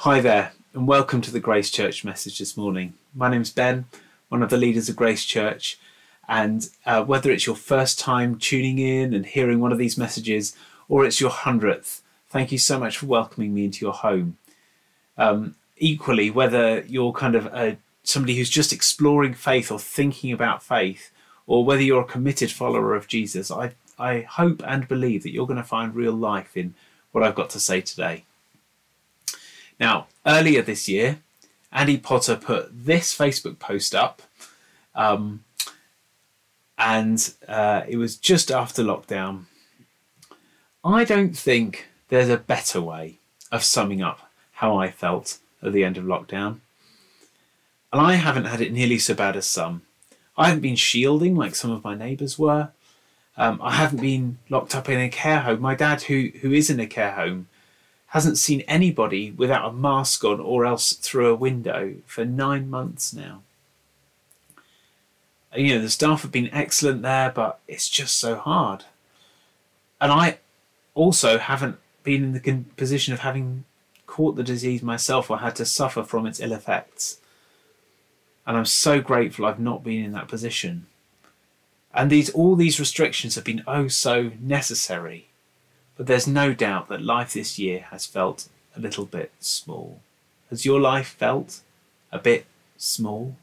Hi there, and welcome to the Grace Church message this morning. My name's Ben, one of the leaders of Grace Church, and whether it's your first time tuning in and hearing one of these messages, or it's your 100th, thank you so much for welcoming me into your home. Equally, whether you're kind of somebody who's just exploring faith or thinking about faith, or whether you're a committed follower of Jesus, I hope and believe that you're going to find real life in what I've got to say today. Now, earlier this year, Andy Potter put this Facebook post up, and it was just after lockdown. I don't think there's a better way of summing up how I felt at the end of lockdown. And I haven't had it nearly so bad as some. I haven't been shielding like some of my neighbours were. I haven't been locked up in a care home. My dad, who is in a care home, hasn't seen anybody without a mask on or else through a window for 9 months now. You know, the staff have been excellent there, but it's just so hard. And I also haven't been in the position of having caught the disease myself or had to suffer from its ill effects. And I'm so grateful I've not been in that position. And all these restrictions have been oh so necessary. But there's no doubt that life this year has felt a little bit small. Has your life felt a bit small?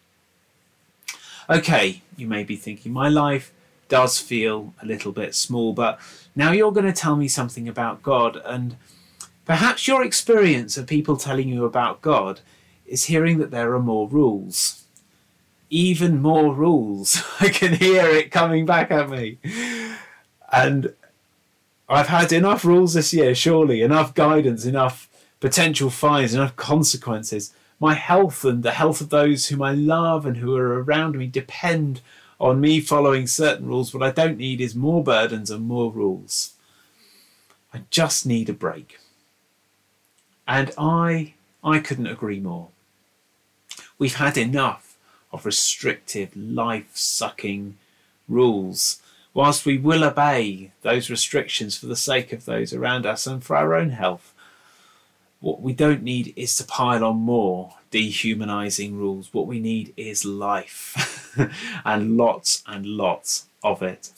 Okay, you may be thinking, my life does feel a little bit small, but now you're going to tell me something about God, and perhaps your experience of people telling you about God is hearing that there are more rules. Even more rules. I can hear it coming back at me. And I've had enough rules this year, surely, enough guidance, enough potential fines, enough consequences. My health and the health of those whom I love and who are around me depend on me following certain rules. What I don't need is more burdens and more rules. I just need a break. And I couldn't agree more. We've had enough of restrictive, life-sucking rules. Whilst we will obey those restrictions for the sake of those around us and for our own health, what we don't need is to pile on more dehumanizing rules. What we need is life and lots of it.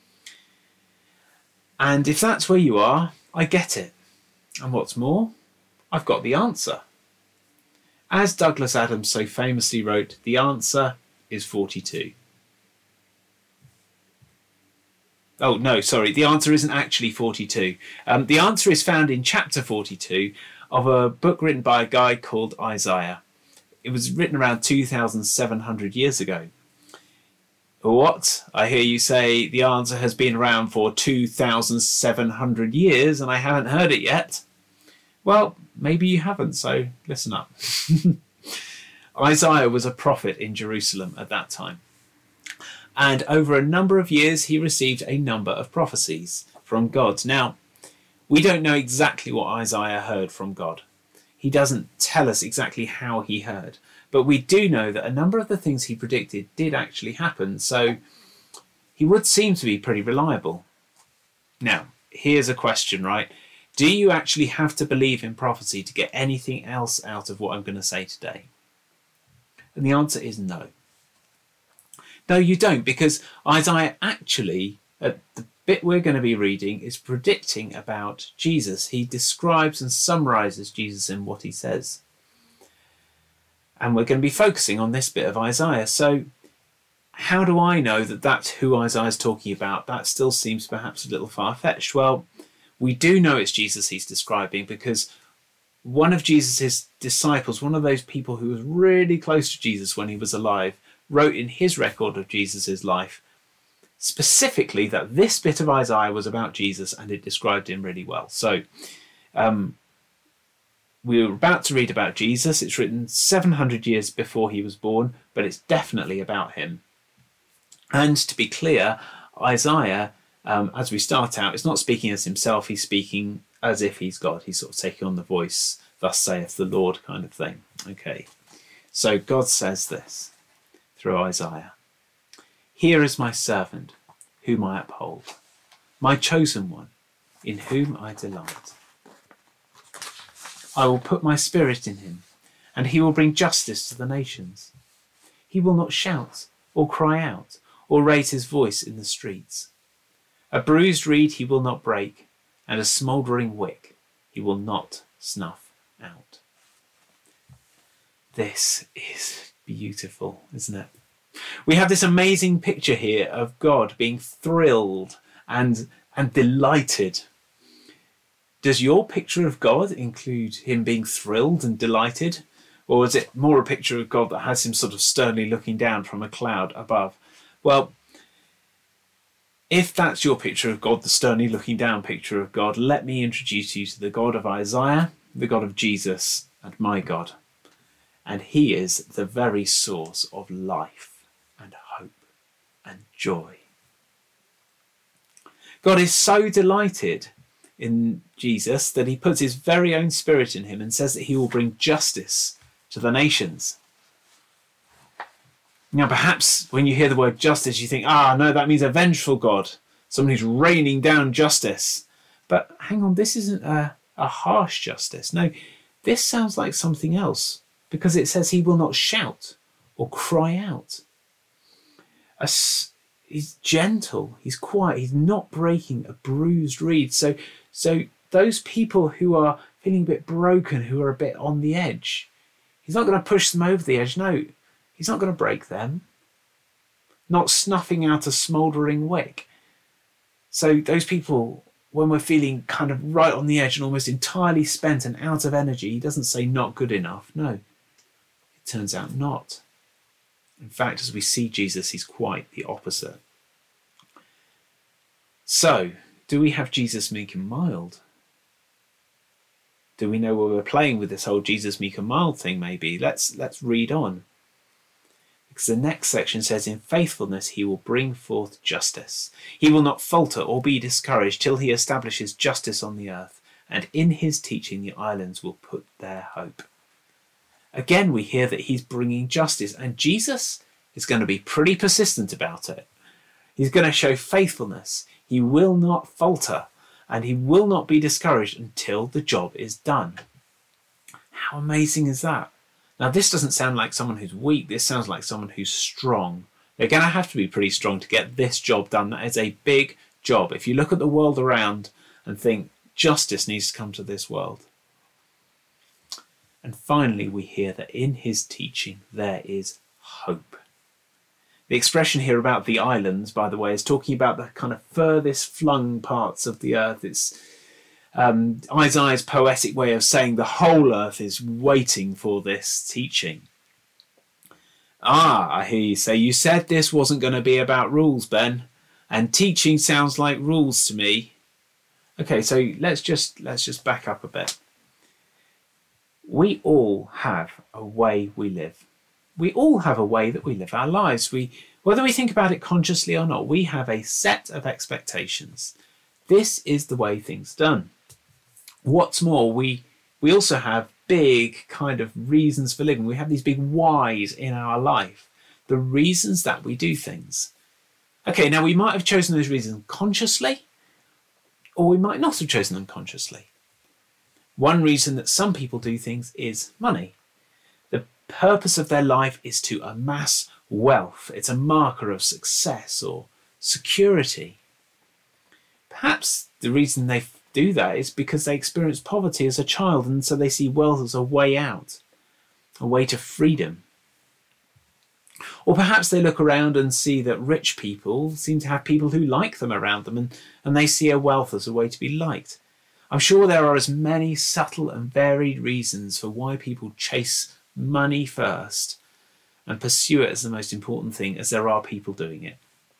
And if that's where you are, I get it. And what's more, I've got the answer. As Douglas Adams so famously wrote, the answer is 42. Oh, no, sorry. The answer isn't actually 42. The answer is found in chapter 42 of a book written by a guy called Isaiah. It was written around 2,700 years ago. What? I hear you say the answer has been around for 2,700 years and I haven't heard it yet. Well, maybe you haven't, so listen up. Isaiah was a prophet in Jerusalem at that time. And over a number of years, he received a number of prophecies from God. Now, we don't know exactly what Isaiah heard from God. He doesn't tell us exactly how he heard. But we do know that a number of the things he predicted did actually happen. So he would seem to be pretty reliable. Now, here's a question, right? Do you actually have to believe in prophecy to get anything else out of what I'm going to say today? And the answer is no. No, you don't, because Isaiah actually, at the bit we're going to be reading, is predicting about Jesus. He describes and summarizes Jesus in what he says. And we're going to be focusing on this bit of Isaiah. So how do I know that that's who Isaiah's talking about? That still seems perhaps a little far-fetched. Well, we do know it's Jesus he's describing because one of Jesus's disciples, one of those people who was really close to Jesus when he was alive, wrote in his record of Jesus's life specifically that this bit of Isaiah was about Jesus and it described him really well. So we're about to read about Jesus. It's written 700 years before he was born, but it's definitely about him. And to be clear, Isaiah, as we start out, is not speaking as himself. He's speaking as if he's God. He's sort of taking on the voice, thus saith the Lord kind of thing. Okay, so God says this through Isaiah. Here is my servant, whom I uphold, my chosen one, in whom I delight. I will put my spirit in him, and he will bring justice to the nations. He will not shout or cry out or raise his voice in the streets. A bruised reed he will not break, and a smouldering wick he will not snuff out. This is beautiful, isn't it? We have this amazing picture here of God being thrilled and delighted. Does your picture of God include him being thrilled and delighted? Or is it more a picture of God that has him sort of sternly looking down from a cloud above? Well, if that's your picture of God, the sternly looking down picture of God, let me introduce you to the God of Isaiah, the God of Jesus, and my God. And he is the very source of life and hope and joy. God is so delighted in Jesus that he puts his very own spirit in him and says that he will bring justice to the nations. Now, perhaps when you hear the word justice, you think, no, that means a vengeful God, someone who's raining down justice. But hang on, this isn't a harsh justice. No, this sounds like something else, because it says he will not shout or cry out. He's gentle, he's quiet, he's not breaking a bruised reed. So those people who are feeling a bit broken, who are a bit on the edge, he's not going to push them over the edge. No, he's not going to break them. Not snuffing out a smouldering wick. So those people, when we're feeling kind of right on the edge and almost entirely spent and out of energy, he doesn't say not good enough. No, it turns out not. In fact, as we see Jesus, he's quite the opposite. So, do we have Jesus meek and mild? Do we know where we're playing with this whole Jesus meek and mild thing maybe? Let's read on. Because the next section says, in faithfulness he will bring forth justice. He will not falter or be discouraged till he establishes justice on the earth, and in his teaching the islands will put their hope. Again, we hear that he's bringing justice, and Jesus is going to be pretty persistent about it. He's going to show faithfulness. He will not falter, and he will not be discouraged until the job is done. How amazing is that? Now, this doesn't sound like someone who's weak. This sounds like someone who's strong. They're going to have to be pretty strong to get this job done. That is a big job. If you look at the world around and think justice needs to come to this world. And finally, we hear that in his teaching there is hope. The expression here about the islands, by the way, is talking about the kind of furthest flung parts of the earth. It's Isaiah's poetic way of saying the whole earth is waiting for this teaching. I hear you say, you said this wasn't going to be about rules, Ben, and teaching sounds like rules to me. Okay, so let's just back up a bit. We all have a way we live. We all have a way that we live our lives. Whether we think about it consciously or not, we have a set of expectations. This is the way things are done. What's more, we also have big kind of reasons for living. We have these big whys in our life, the reasons that we do things. Okay, now we might have chosen those reasons consciously, or we might not have chosen them consciously. One reason that some people do things is money. The purpose of their life is to amass wealth. It's a marker of success or security. Perhaps the reason they do that is because they experienced poverty as a child, and so they see wealth as a way out, a way to freedom. Or perhaps they look around and see that rich people seem to have people who like them around them, and they see a wealth as a way to be liked. I'm sure there are as many subtle and varied reasons for why people chase money first and pursue it as the most important thing as there are people doing it.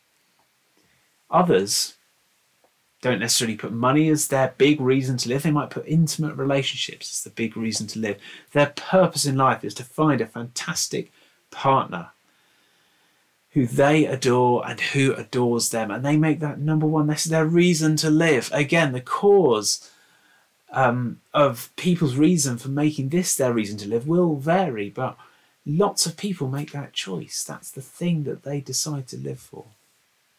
Others don't necessarily put money as their big reason to live. They might put intimate relationships as the big reason to live. Their purpose in life is to find a fantastic partner who they adore and who adores them. And they make that number one. This is their reason to live. Again, the cause of people's reason for making this their reason to live will vary, but lots of people make that choice. That's the thing that they decide to live for.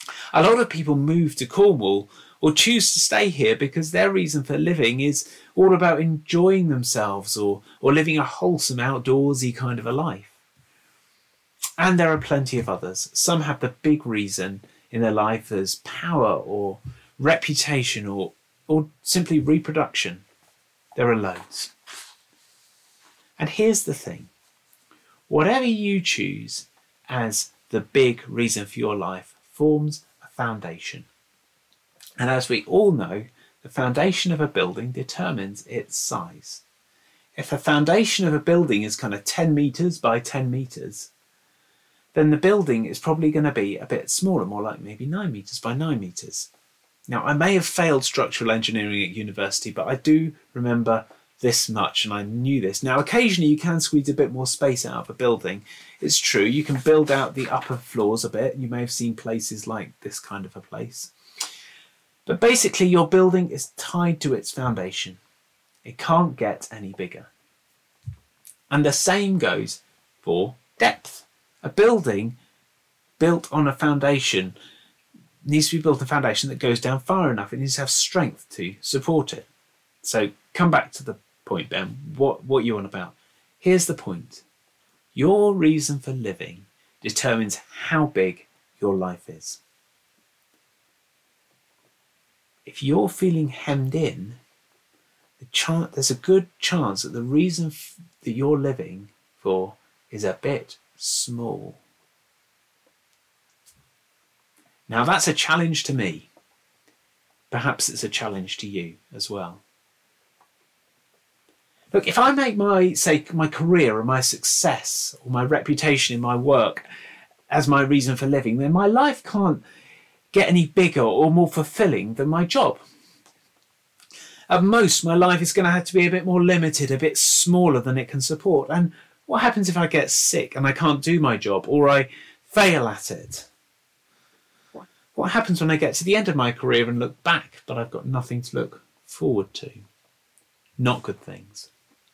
A lot of people move to Cornwall or choose to stay here because their reason for living is all about enjoying themselves or living a wholesome, outdoorsy kind of a life. And there are plenty of others. Some have the big reason in their life as power or reputation or simply reproduction. There are loads. And here's the thing. Whatever you choose as the big reason for your life forms a foundation. And as we all know, the foundation of a building determines its size. If the foundation of a building is kind of 10 metres by 10 metres, then the building is probably going to be a bit smaller, more like maybe 9 metres by 9 metres. Now, I may have failed structural engineering at university, but I do remember this much, and I knew this. Now, occasionally you can squeeze a bit more space out of a building. It's true, you can build out the upper floors a bit. You may have seen places like this kind of a place. But basically, your building is tied to its foundation. It can't get any bigger. And the same goes for depth. A building built on a foundation needs to be built on a foundation that goes down far enough. It needs to have strength to support it. So come back to the point, Ben. What you on about? Here's the point. Your reason for living determines how big your life is. If you're feeling hemmed in, there's a good chance that the reason that you're living for is a bit small. Now that's a challenge to me. Perhaps it's a challenge to you as well. Look, if I make my career or my success or my reputation in my work as my reason for living, then my life can't get any bigger or more fulfilling than my job. At most, my life is going to have to be a bit more limited, a bit smaller than it can support. And what happens if I get sick and I can't do my job or I fail at it? What happens when I get to the end of my career and look back, but I've got nothing to look forward to? Not good things.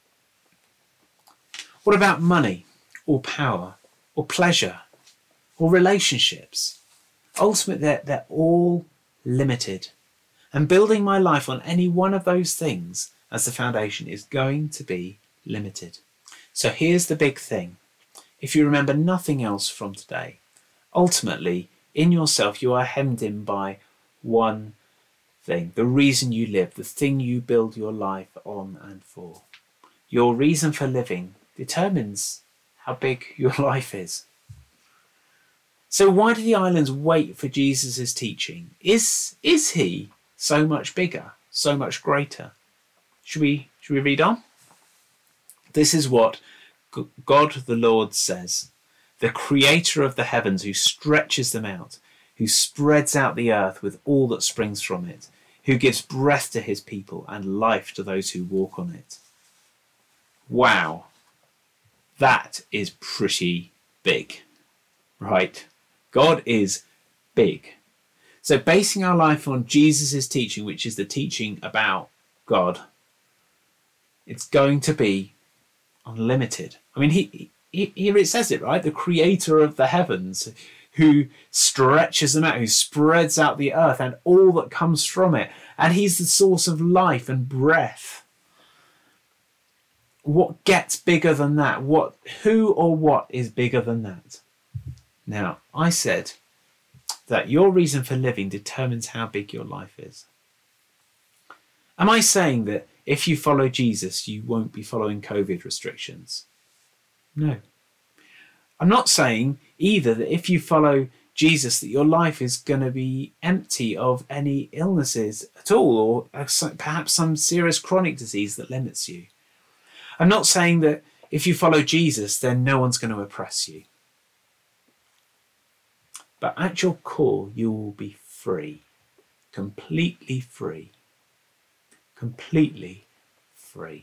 What about money or power or pleasure or relationships? Ultimately, they're all limited. And building my life on any one of those things as the foundation is going to be limited. So here's the big thing. If you remember nothing else from today, ultimately, in yourself, you are hemmed in by one thing. The reason you live, the thing you build your life on and for. Your reason for living determines how big your life is. So why do the islands wait for Jesus' teaching? Is he so much bigger, so much greater? Should we read on? This is what God the Lord says, the creator of the heavens, who stretches them out, who spreads out the earth with all that springs from it, who gives breath to his people and life to those who walk on it. Wow, that is pretty big, right? God is big. So basing our life on Jesus' teaching, which is the teaching about God, it's going to be unlimited. I mean, here it says it, right? The creator of the heavens, who stretches them out, who spreads out the earth and all that comes from it. And he's the source of life and breath. What gets bigger than that? Who or what is bigger than that? Now, I said that your reason for living determines how big your life is. Am I saying that if you follow Jesus, you won't be following COVID restrictions? No. I'm not saying either that if you follow Jesus, that your life is going to be empty of any illnesses at all, or perhaps some serious chronic disease that limits you. I'm not saying that if you follow Jesus, then no one's going to oppress you. But at your core, you will be free, completely free, completely free.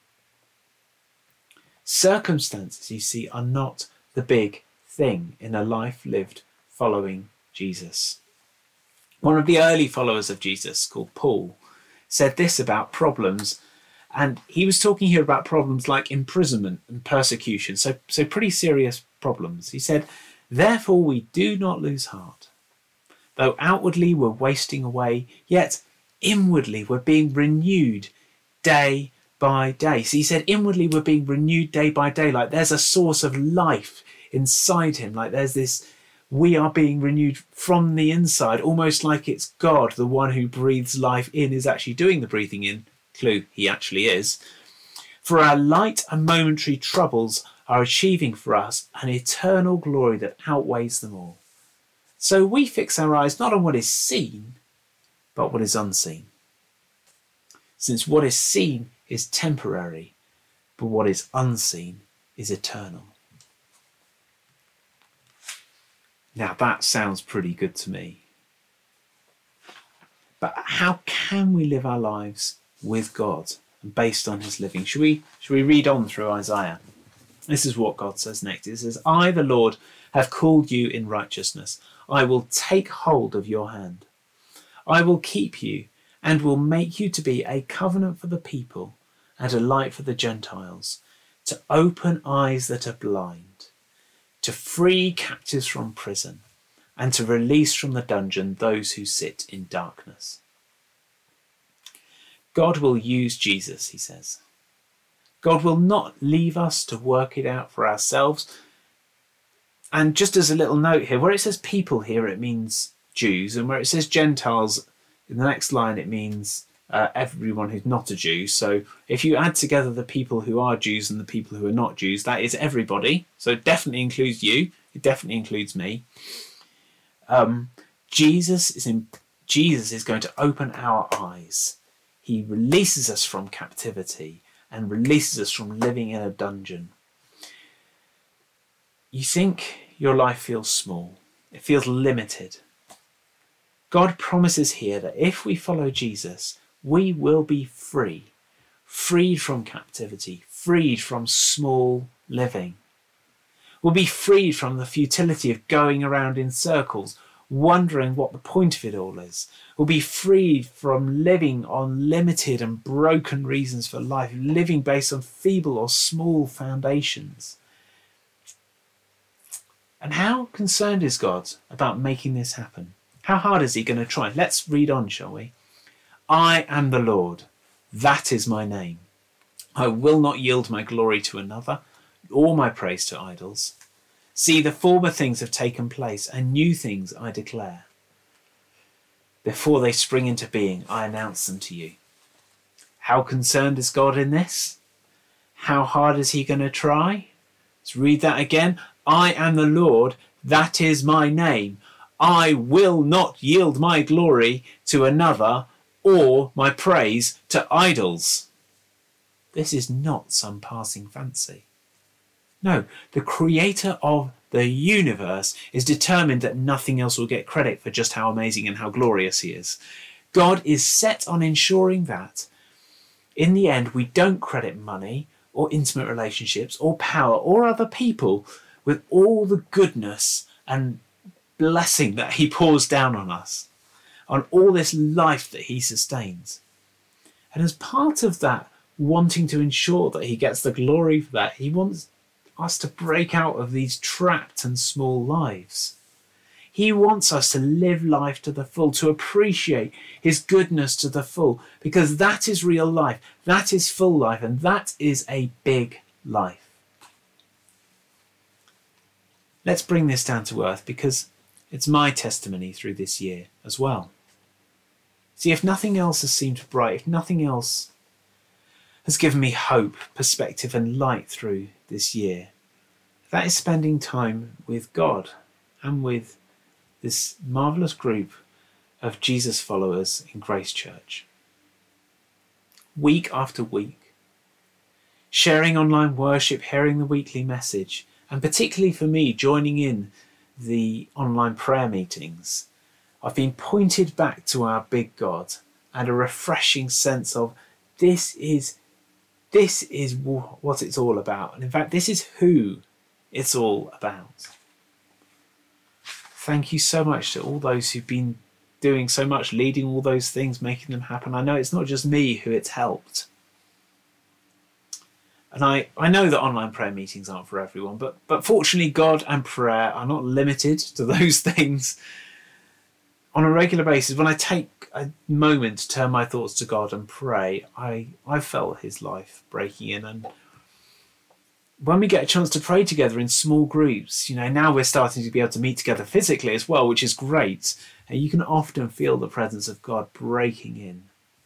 Circumstances, you see, are not the big thing in a life lived following Jesus. One of the early followers of Jesus, called Paul, said this about problems, and he was talking here about problems like imprisonment and persecution, so pretty serious problems. He said, "Therefore we do not lose heart, Though outwardly we're wasting away, yet inwardly we're being renewed day by day. So he said inwardly we're being renewed day by day, like there's a source of life inside him, like there's this, we are being renewed from the inside, almost like it's God, the one who breathes life in, is actually doing the breathing in. Clue, he actually is. For our light and momentary troubles are achieving for us an eternal glory that outweighs them all. So we fix our eyes not on what is seen, but what is unseen. Since what is seen is temporary, but what is unseen is eternal. Now that sounds pretty good to me. But how can we live our lives with God and based on his living? Should we read on through Isaiah? This is what God says next. It says, I, the Lord, have called you in righteousness. I will take hold of your hand. I will keep you and will make you to be a covenant for the people and a light for the Gentiles, to open eyes that are blind, to free captives from prison, and to release from the dungeon those who sit in darkness. God will use Jesus, he says. God will not leave us to work it out for ourselves. And just as a little note here, where it says people here, it means Jews, and where it says Gentiles, in the next line, it means everyone who's not a Jew. So if you add together the people who are Jews and the people who are not Jews, that is everybody. So it definitely includes you. It definitely includes me. Jesus is going to open our eyes. He releases us from captivity and releases us from living in a dungeon. You think your life feels small. It feels limited. God promises here that if we follow Jesus, we will be free, freed from captivity, freed from small living. We'll be freed from the futility of going around in circles, wondering what the point of it all is. We'll be freed from living on limited and broken reasons for life, living based on feeble or small foundations. And how concerned is God about making this happen? How hard is he going to try? Let's read on, shall we? I am the Lord, that is my name. I will not yield my glory to another, or my praise to idols. See, the former things have taken place, and new things I declare. Before they spring into being, I announce them to you. How concerned is God in this? How hard is he going to try? Let's read that again. I am the Lord, that is my name. I will not yield my glory to another or my praise to idols. This is not some passing fancy. No, the creator of the universe is determined that nothing else will get credit for just how amazing and how glorious he is. God is set on ensuring that in the end we don't credit money or intimate relationships or power or other people with all the goodness and blessing that he pours down on us, on all this life that he sustains. And as part of that, wanting to ensure that he gets the glory for that, he wants us to break out of these trapped and small lives. He wants us to live life to the full, to appreciate his goodness to the full, because that is real life, that is full life, and that is a big life. Let's bring this down to earth, because it's my testimony through this year as well. See, if nothing else has seemed bright, if nothing else has given me hope, perspective and light through this year, that is spending time with God and with this marvellous group of Jesus followers in Grace Church. Week after week, sharing online worship, hearing the weekly message, and particularly for me, joining in the online prayer meetings, I've been pointed back to our big God and a refreshing sense of this is what it's all about. And in fact, this is who it's all about. Thank you so much to all those who've been doing so much, leading all those things, making them happen. I know it's not just me who it's helped. And I know that online prayer meetings aren't for everyone, but fortunately God and prayer are not limited to those things. on a regular basis, when I take a moment to turn my thoughts to God and pray, I felt his life breaking in. And when we get a chance to pray together in small groups, now we're starting to be able to meet together physically as well, which is great. And you can often feel the presence of God breaking in.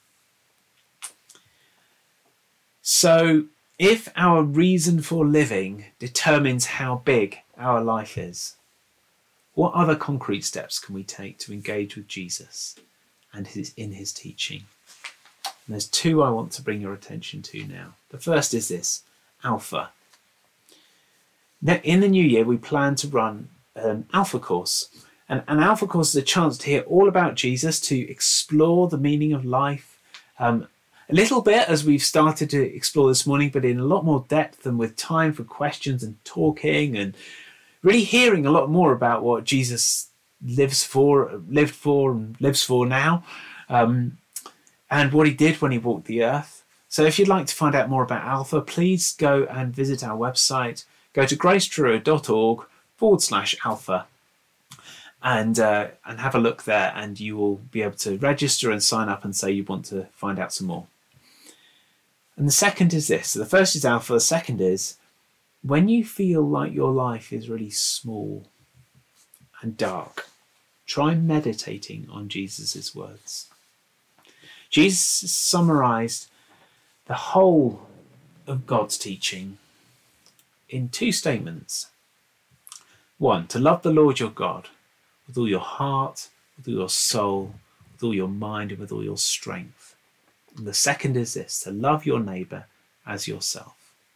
So if our reason for living determines how big our life is, what other concrete steps can we take to engage with Jesus and in his teaching? And there's two I want to bring your attention to now. The first is this, Alpha. Now, in the new year, we plan to run an Alpha course. And an Alpha course is a chance to hear all about Jesus, to explore the meaning of life, a little bit as we've started to explore this morning, but in a lot more depth and with time for questions and talking and really hearing a lot more about what Jesus lived for and lives for now, and what he did when he walked the earth. So if you'd like to find out more about Alpha, please go and visit our website. Go to gracetruro.org/Alpha and have a look there, and you will be able to register and sign up and say you want to find out some more. And the second is this. So the first is Alpha. The second is, when you feel like your life is really small and dark, try meditating on Jesus' words. Jesus summarized the whole of God's teaching in two statements. One, to love the Lord your God with all your heart, with all your soul, with all your mind, and with all your strength. And the second is this, to love your neighbour as yourself.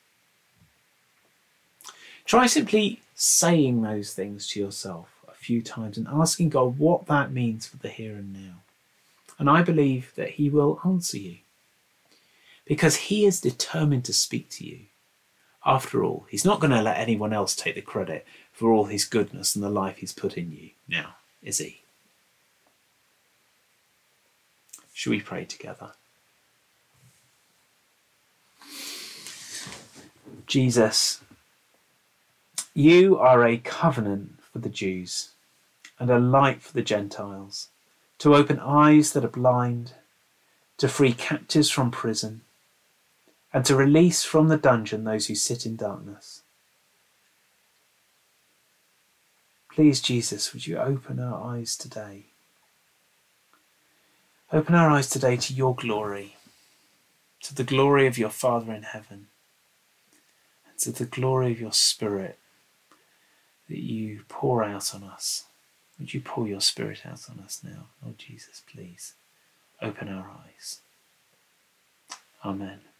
Try simply saying those things to yourself a few times and asking God what that means for the here and now. And I believe that he will answer you, because he is determined to speak to you. After all, he's not going to let anyone else take the credit for all his goodness and the life he's put in you now, is he? Should we pray together? Jesus, you are a covenant for the Jews and a light for the Gentiles, to open eyes that are blind, to free captives from prison, and to release from the dungeon those who sit in darkness. Please, Jesus, would you open our eyes today? Open our eyes today to your glory, to the glory of your Father in heaven, and to the glory of your Spirit that you pour out on us. Would you pour your Spirit out on us now? Lord Jesus, please open our eyes. Amen.